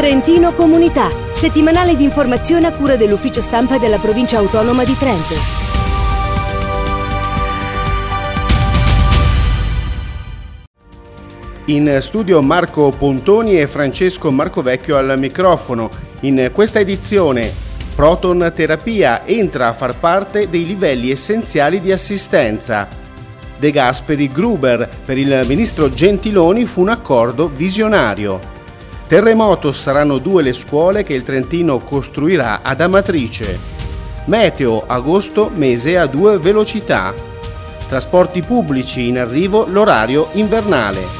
Trentino Comunità, settimanale di informazione a cura dell'Ufficio Stampa della Provincia Autonoma di Trento. In studio Marco Pontoni e Francesco Marcovecchio al microfono. In questa edizione Proton Terapia entra a far parte dei livelli essenziali di assistenza. De Gasperi Gruber, per il ministro Gentiloni fu un accordo visionario. Terremoto, saranno 2 le scuole che il Trentino costruirà ad Amatrice. Meteo, agosto mese a 2 velocità. Trasporti pubblici, in arrivo l'orario invernale.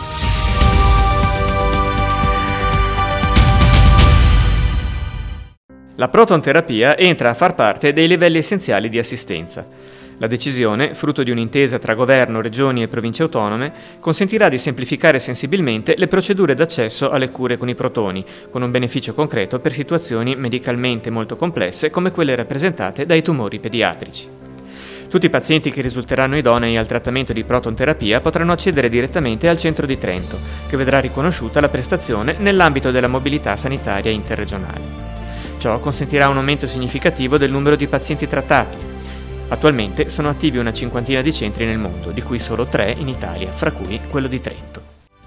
La proton terapia entra a far parte dei livelli essenziali di assistenza. La decisione, frutto di un'intesa tra governo, regioni e province autonome, consentirà di semplificare sensibilmente le procedure d'accesso alle cure con i protoni, con un beneficio concreto per situazioni medicalmente molto complesse come quelle rappresentate dai tumori pediatrici. Tutti i pazienti che risulteranno idonei al trattamento di proton terapia potranno accedere direttamente al centro di Trento, che vedrà riconosciuta la prestazione nell'ambito della mobilità sanitaria interregionale. Ciò consentirà un aumento significativo del numero di pazienti trattati. Attualmente sono attivi una 50ina di centri nel mondo, di cui solo 3 in Italia, fra cui quello di Trento.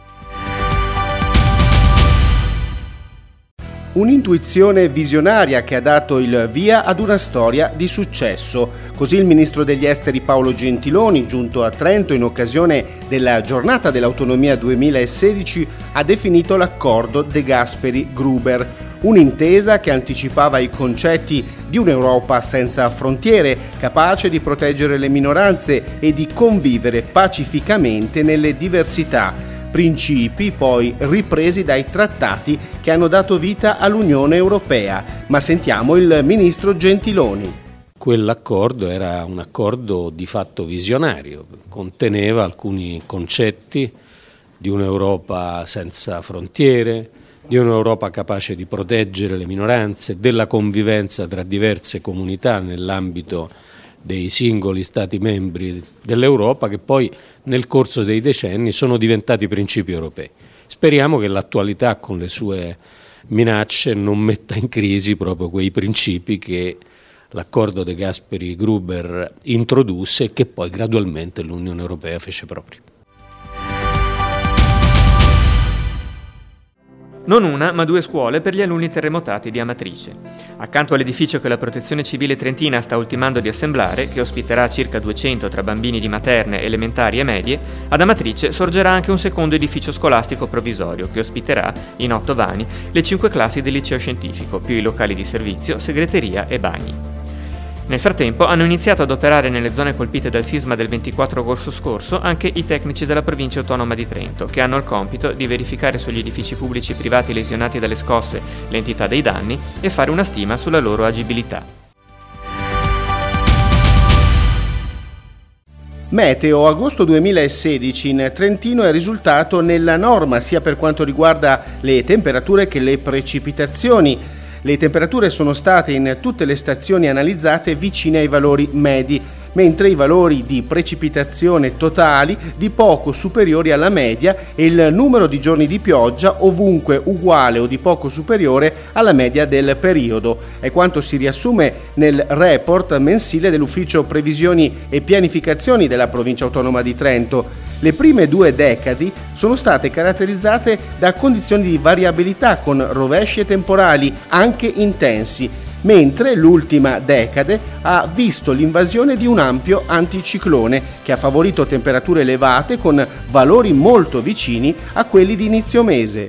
Un'intuizione visionaria che ha dato il via ad una storia di successo. Così il ministro degli esteri Paolo Gentiloni, giunto a Trento in occasione della giornata dell'autonomia 2016, ha definito l'accordo De Gasperi Gruber. Un'intesa che anticipava i concetti di un'Europa senza frontiere, capace di proteggere le minoranze e di convivere pacificamente nelle diversità. Principi poi ripresi dai trattati che hanno dato vita all'Unione Europea. Ma sentiamo il ministro Gentiloni. Quell'accordo era un accordo di fatto visionario, conteneva alcuni concetti di un'Europa senza frontiere, di un'Europa capace di proteggere le minoranze, della convivenza tra diverse comunità nell'ambito dei singoli Stati membri dell'Europa, che poi nel corso dei decenni sono diventati principi europei. Speriamo che l'attualità con le sue minacce non metta in crisi proprio quei principi che l'accordo De Gasperi Gruber introdusse e che poi gradualmente l'Unione Europea fece proprio. Non una, ma 2 scuole per gli alunni terremotati di Amatrice. Accanto all'edificio che la Protezione Civile Trentina sta ultimando di assemblare, che ospiterà circa 200 tra bambini di materne, elementari e medie, ad Amatrice sorgerà anche un secondo edificio scolastico provvisorio che ospiterà, in 8 vani, le 5 classi del liceo scientifico, più i locali di servizio, segreteria e bagni. Nel frattempo hanno iniziato ad operare nelle zone colpite dal sisma del 24 agosto scorso anche i tecnici della provincia autonoma di Trento, che hanno il compito di verificare sugli edifici pubblici e privati lesionati dalle scosse l'entità dei danni e fare una stima sulla loro agibilità. Meteo, agosto 2016 in Trentino è risultato nella norma sia per quanto riguarda le temperature che le precipitazioni. Le temperature sono state in tutte le stazioni analizzate vicine ai valori medi, mentre i valori di precipitazione totali di poco superiori alla media e il numero di giorni di pioggia ovunque uguale o di poco superiore alla media del periodo. È quanto si riassume nel report mensile dell'Ufficio Previsioni e Pianificazioni della Provincia Autonoma di Trento. Le prime 2 decadi sono state caratterizzate da condizioni di variabilità con rovesci e temporali anche intensi, mentre l'ultima decade ha visto l'invasione di un ampio anticiclone che ha favorito temperature elevate con valori molto vicini a quelli di inizio mese.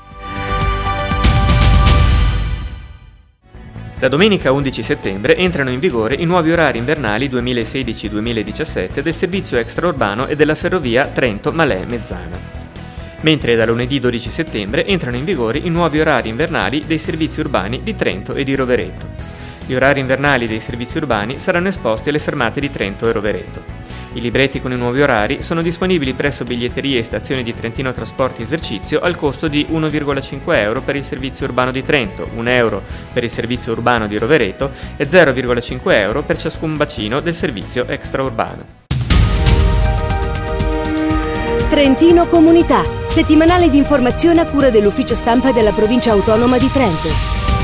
Da domenica 11 settembre entrano in vigore i nuovi orari invernali 2016-2017 del servizio extraurbano e della ferrovia Trento-Malè-Mezzana. Mentre da lunedì 12 settembre entrano in vigore i nuovi orari invernali dei servizi urbani di Trento e di Rovereto. Gli orari invernali dei servizi urbani saranno esposti alle fermate di Trento e Rovereto. I libretti con i nuovi orari sono disponibili presso biglietterie e stazioni di Trentino Trasporti Esercizio al costo di 1,5 euro per il servizio urbano di Trento, 1 euro per il servizio urbano di Rovereto e 0,5 euro per ciascun bacino del servizio extraurbano. Trentino Comunità, settimanale di informazione a cura dell'ufficio stampa della provincia autonoma di Trento.